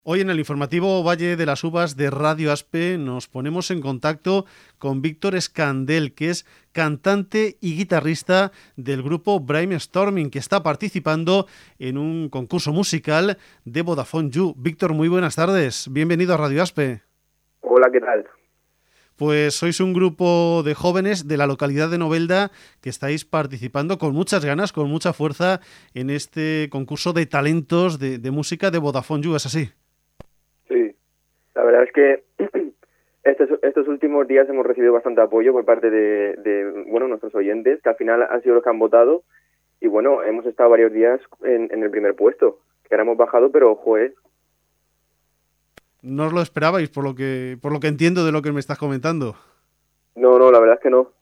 Hoy en el informativo Valle de las Uvas de Radio Aspe nos ponemos en contacto con Víctor Escandell, que es cantante y guitarrista del grupo Brainstorming, que está participando en un concurso musical de Vodafone You. Víctor, muy buenas tardes, bienvenido a Radio Aspe. Hola, ¿qué tal? Pues sois un grupo de jóvenes de la localidad de Novelda que estáis participando con muchas ganas, con mucha fuerza en este concurso de talentos de música de Vodafone You, ¿es así? Sí, la verdad es que estos últimos días hemos recibido bastante apoyo por parte de nuestros oyentes, que al final han sido los que han votado, y bueno, hemos estado varios días en el primer puesto, que ahora hemos bajado, pero joder. ¿No os lo esperabais por lo que entiendo de lo que me estás comentando? No, la verdad es que no.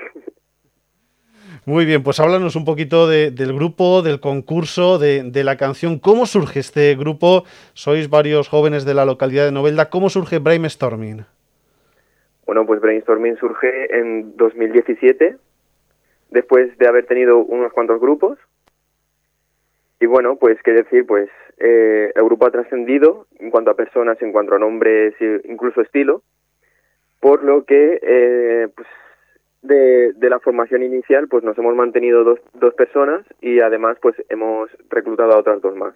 Muy bien, pues háblanos un poquito del grupo, del concurso, de la canción. ¿Cómo surge este grupo? Sois varios jóvenes de la localidad de Novelda. ¿Cómo surge Brainstorming? Bueno, pues Brainstorming surge en 2017, después de haber tenido unos cuantos grupos. Y bueno, pues qué decir, pues el grupo ha trascendido en cuanto a personas, en cuanto a nombres, incluso estilo, por lo que pues de la formación inicial pues nos hemos mantenido dos personas y además pues hemos reclutado a otras dos más.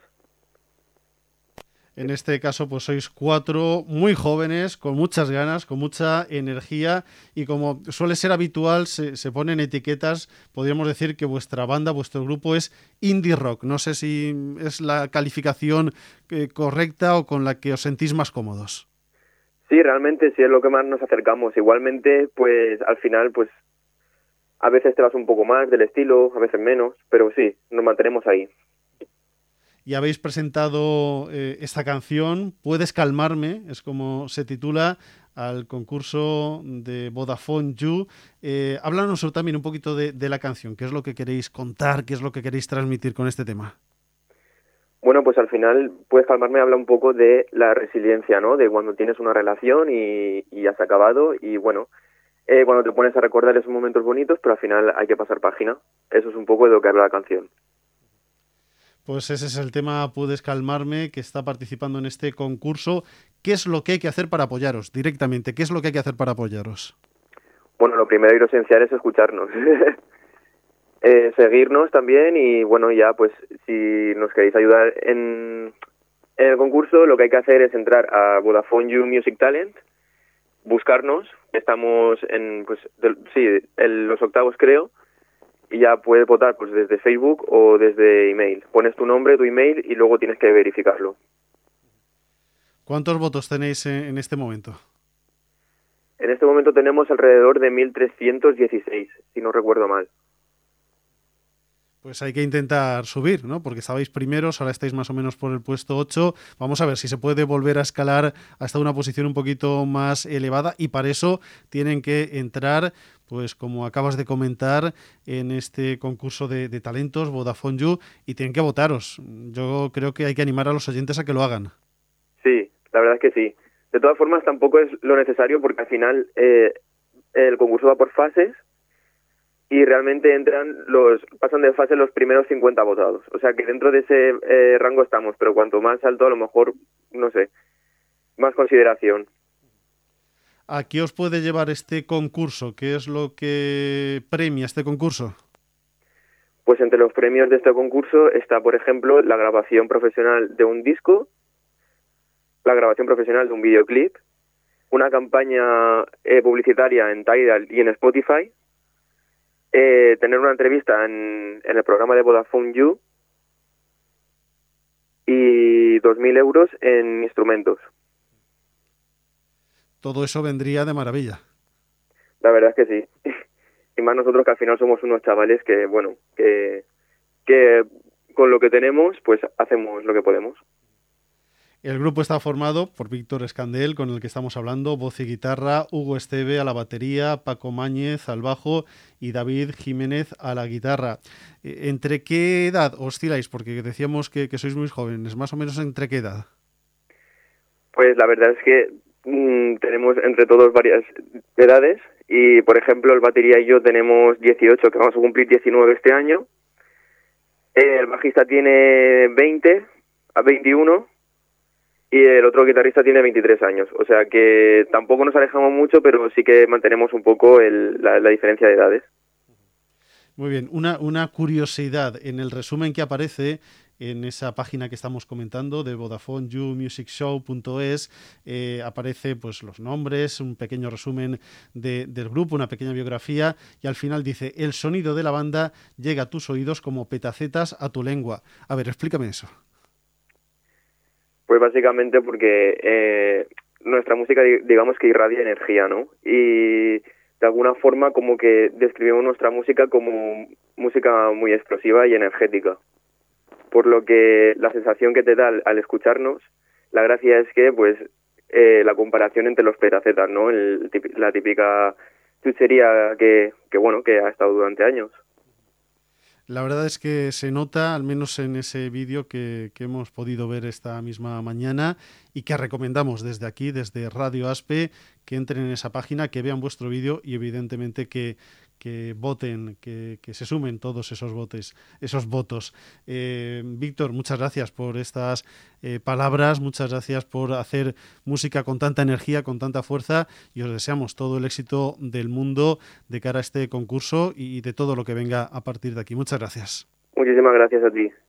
En este caso pues sois 4 muy jóvenes, con muchas ganas, con mucha energía, y como suele ser habitual se ponen etiquetas. Podríamos decir que vuestra banda, vuestro grupo es indie rock. No sé si es la calificación correcta o con la que os sentís más cómodos. Sí, realmente sí es lo que más nos acercamos. Igualmente, pues al final, pues a veces te vas un poco más del estilo, a veces menos, pero sí, nos mantenemos ahí. Y habéis presentado esta canción, Puedes calmarme, es como se titula, al concurso de Vodafone You. Háblanos también un poquito de la canción, qué es lo que queréis contar, qué es lo que queréis transmitir con este tema. Bueno, pues al final, Puedes calmarme habla un poco de la resiliencia, ¿no? De cuando tienes una relación y has acabado y bueno, cuando te pones a recordar esos momentos bonitos, pero al final hay que pasar página. Eso es un poco de lo que habla la canción. Pues ese es el tema, Puedes calmarme, que está participando en este concurso. ¿Qué es lo que hay que hacer para apoyaros directamente? ¿Qué es lo que hay que hacer para apoyaros? Bueno, lo primero y lo esencial es escucharnos. Seguirnos también y bueno, ya pues si nos queréis ayudar en el concurso, lo que hay que hacer es entrar a Vodafone You Music Talent, buscarnos, estamos en los octavos creo, y ya puedes votar pues desde Facebook o desde email. Pones tu nombre, tu email y luego tienes que verificarlo. ¿Cuántos votos tenéis en este momento? En este momento tenemos alrededor de 1.316, si no recuerdo mal. Pues hay que intentar subir, ¿no? Porque estabais primeros, ahora estáis más o menos por el puesto 8. Vamos a ver si se puede volver a escalar hasta una posición un poquito más elevada, y para eso tienen que entrar, pues como acabas de comentar, en este concurso de talentos Vodafone You, y tienen que votaros. Yo creo que hay que animar a los oyentes a que lo hagan. Sí, la verdad es que sí. De todas formas, tampoco es lo necesario porque al final el concurso va por fases y realmente pasan de fase los primeros 50 votados. O sea que dentro de ese rango estamos, pero cuanto más alto a lo mejor, no sé, más consideración. ¿A qué os puede llevar este concurso? ¿Qué es lo que premia este concurso? Pues entre los premios de este concurso está, por ejemplo, la grabación profesional de un disco, la grabación profesional de un videoclip, una campaña publicitaria en Tidal y en Spotify, tener una entrevista en el programa de Vodafone You y 2.000 euros en instrumentos. Todo eso vendría de maravilla. La verdad es que sí. Y más nosotros que al final somos unos chavales que, bueno, que con lo que tenemos, pues hacemos lo que podemos. El grupo está formado por Víctor Escandell, con el que estamos hablando, voz y guitarra, Hugo Esteve a la batería, Paco Máñez al bajo y David Jiménez a la guitarra. ¿Entre qué edad osciláis? Porque decíamos que sois muy jóvenes, más o menos ¿entre qué edad? Pues la verdad es que tenemos entre todos varias edades y, por ejemplo, el batería y yo tenemos 18, que vamos a cumplir 19 este año. El bajista tiene 20 a 21 y el otro guitarrista tiene 23 años. O sea que tampoco nos alejamos mucho, pero sí que mantenemos un poco la diferencia de edades. Muy bien, una curiosidad en el resumen que aparece en esa página que estamos comentando de VodafoneYouMusicShow.es aparece pues los nombres, un pequeño resumen del grupo, una pequeña biografía y al final dice: el sonido de la banda llega a tus oídos como petacetas a tu lengua. A ver, explícame eso. Pues básicamente porque nuestra música, digamos que irradia energía, ¿no? Y de alguna forma como que describimos nuestra música como música muy explosiva y energética. Por lo que la sensación que te da al escucharnos, la gracia es que pues la comparación entre los petacetas, ¿no? La típica chuchería que ha estado durante años. La verdad es que se nota, al menos en ese vídeo que hemos podido ver esta misma mañana y que recomendamos desde aquí, desde Radio Aspe, que entren en esa página, que vean vuestro vídeo y evidentemente que voten, que se sumen todos esos votos. Víctor, muchas gracias por estas palabras, muchas gracias por hacer música con tanta energía, con tanta fuerza y os deseamos todo el éxito del mundo de cara a este concurso y de todo lo que venga a partir de aquí. Muchas gracias. Muchísimas gracias a ti.